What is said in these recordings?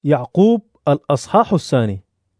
يعقوب الأصحاح الثاني.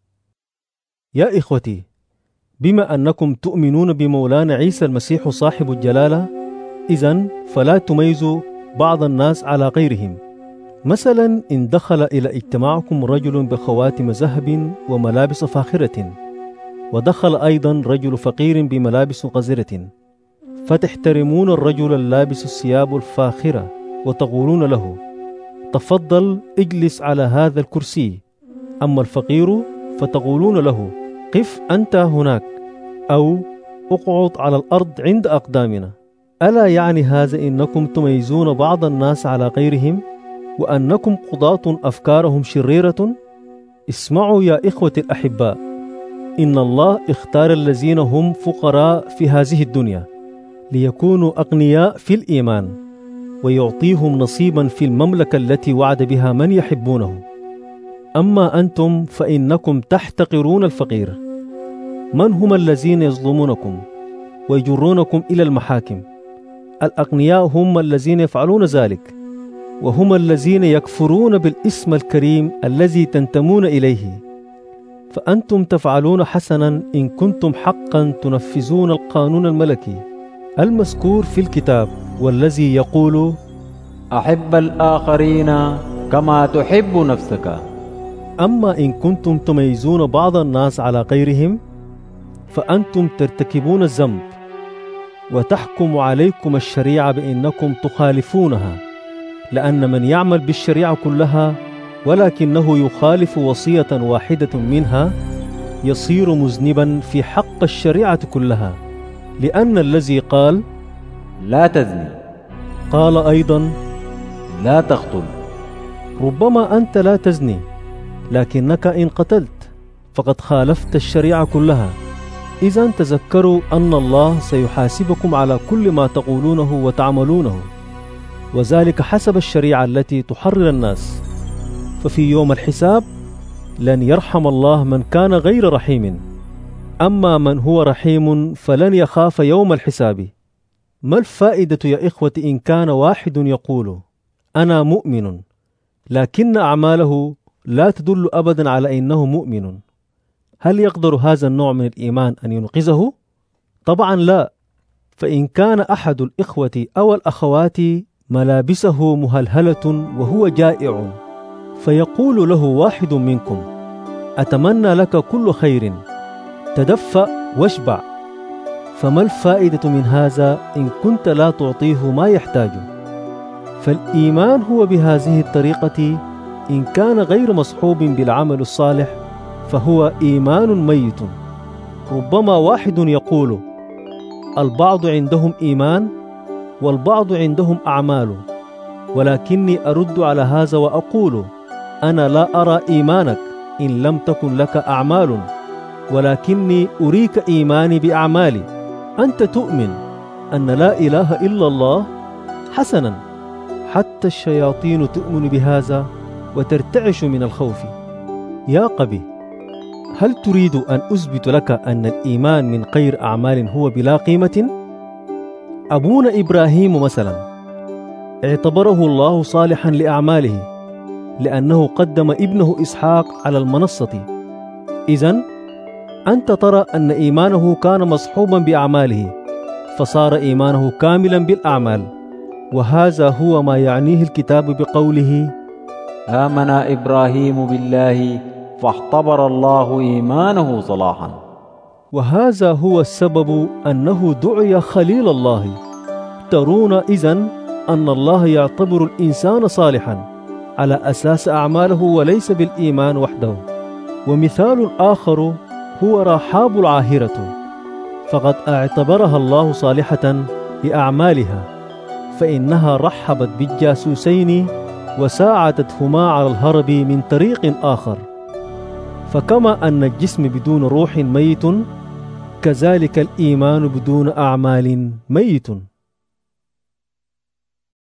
يا إخوتي، بما أنكم تؤمنون بمولانا عيسى المسيح صاحب الجلالة، إذن فلا تميزوا بعض الناس على غيرهم. مثلا إن دخل إلى اجتماعكم رجل بخواتم ذهب وملابس فاخرة، ودخل أيضا رجل فقير بملابس قذرة، فتحترمون الرجل اللابس الثياب الفاخرة وتقولون له: تفضل اجلس على هذا الكرسي. أما الفقير فتقولون له: قف أنت هناك، أو اقعد على الأرض عند أقدامنا. ألا يعني هذا إنكم تميزون بعض الناس على غيرهم، وأنكم قضاة أفكارهم شريرة؟ اسمعوا يا إخوتي الأحباء، إن الله اختار الذين هم فقراء في هذه الدنيا ليكونوا أغنياء في الإيمان، ويعطيهم نصيبا في المملكة التي وعد بها من يحبونه. أما أنتم فإنكم تحتقرون الفقير. من هم الذين يظلمونكم ويجرونكم إلى المحاكم؟ الأغنياء هم الذين يفعلون ذلك، وهم الذين يكفرون بالاسم الكريم الذي تنتمون إليه. فأنتم تفعلون حسنا إن كنتم حقا تنفذون القانون الملكي المذكور في الكتاب، والذي يقول: أحب الآخرين كما تحب نفسك. أما إن كنتم تميزون بعض الناس على غيرهم، فأنتم ترتكبون الذنب، وتحكم عليكم الشريعة بأنكم تخالفونها، لأن من يعمل بالشريعة كلها ولكنه يخالف وصية واحدة منها يصير مذنبا في حق الشريعة كلها، لأن الذي قال: لا تزني، قال أيضا: لا تقتل. ربما أنت لا تزني، لكنك إن قتلت فقد خالفت الشريعة كلها. إذن تذكروا أن الله سيحاسبكم على كل ما تقولونه وتعملونه، وذلك حسب الشريعة التي تحرر الناس. ففي يوم الحساب لن يرحم الله من كان غير رحيم، أما من هو رحيم فلن يخاف يوم الحساب. ما الفائدة يا إخوتي إن كان واحد يقول: أنا مؤمن، لكن أعماله لا تدل أبدا على أنه مؤمن؟ هل يقدر هذا النوع من الإيمان أن ينقذه؟ طبعا لا. فإن كان أحد الإخوة أو الأخوات ملابسه مهلهلة وهو جائع، فيقول له واحد منكم: أتمنى لك كل خير، تدفأ واشبع، فما الفائدة من هذا إن كنت لا تعطيه ما يحتاج؟ فالإيمان هو بهذه الطريقة إن كان غير مصحوب بالعمل الصالح فهو إيمان ميت. ربما واحد يقول: البعض عندهم إيمان والبعض عندهم أعمال، ولكني أرد على هذا وأقول: أنا لا أرى إيمانك إن لم تكن لك أعمال، ولكني أريك إيماني بأعمالي. أنت تؤمن أن لا إله إلا الله؟ حسنا، حتى الشياطين تؤمن بهذا وترتعش من الخوف. يا قبي، هل تريد أن أثبت لك أن الإيمان من غير أعمال هو بلا قيمة؟ أبونا إبراهيم مثلا اعتبره الله صالحا لأعماله، لأنه قدم ابنه إسحاق على المنصة. إذن أنت ترى أن إيمانه كان مصحوبا بأعماله، فصار إيمانه كاملا بالأعمال. وهذا هو ما يعنيه الكتاب بقوله: آمن إبراهيم بالله فاختبر الله إيمانه صلاحا. وهذا هو السبب أنه دعي خليل الله. ترون إذن أن الله يعتبر الإنسان صالحا على أساس أعماله وليس بالإيمان وحده. ومثال آخر هو رحاب العاهرة، فقد اعتبرها الله صالحة لأعمالها، فإنها رحبت بالجاسوسين وساعدتهما على الهرب من طريق آخر. فكما أن الجسم بدون روح ميت، كذلك الإيمان بدون أعمال ميت.